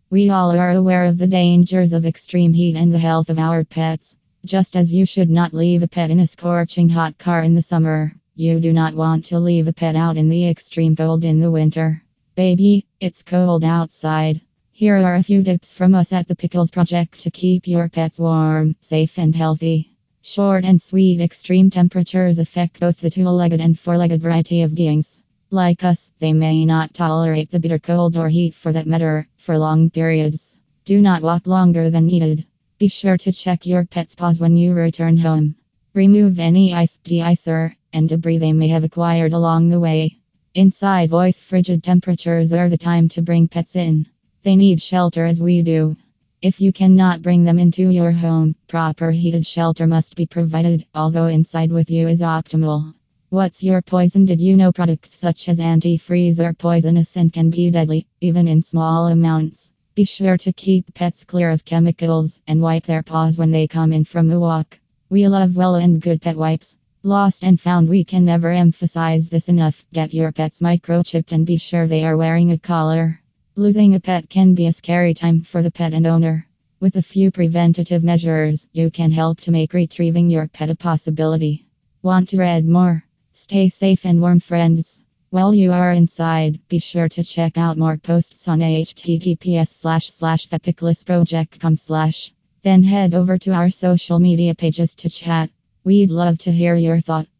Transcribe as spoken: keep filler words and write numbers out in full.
We all are aware of the dangers of extreme heat and the health of our pets. Just as you should not leave a pet in a scorching hot car in the summer, you do not want to leave a pet out in the extreme cold in the winter. Baby, it's cold outside. Here are a few tips from us at the Pickles Project to keep your pets warm, safe, and healthy. Short and sweet extreme temperatures affect both the two-legged and four-legged variety of beings. Like us, they may not tolerate the bitter cold or heat for that matter, for long periods. Do not walk longer than needed. Be sure to check your pet's paws when you return home. Remove any ice, de-icer, and debris they may have acquired along the way. Inside voice frigid temperatures are the time to bring pets in. They need shelter as we do. If you cannot bring them into your home, proper heated shelter must be provided, although inside with you is optimal. What's your poison? Did you know products such as antifreeze are poisonous and can be deadly, even in small amounts? Be sure to keep pets clear of chemicals and wipe their paws when they come in from a walk. We love well and good pet wipes. Lost and found, we can never emphasize this enough. Get your pets microchipped and be sure they are wearing a collar. Losing a pet can be a scary time for the pet and owner. With a few preventative measures, you can help to make retrieving your pet a possibility. Want to read more? Stay safe and warm, friends. While you are inside, be sure to check out more posts on https slash slash thepicklesproject.com slash. Then head over to our social media pages to chat. We'd love to hear your thought.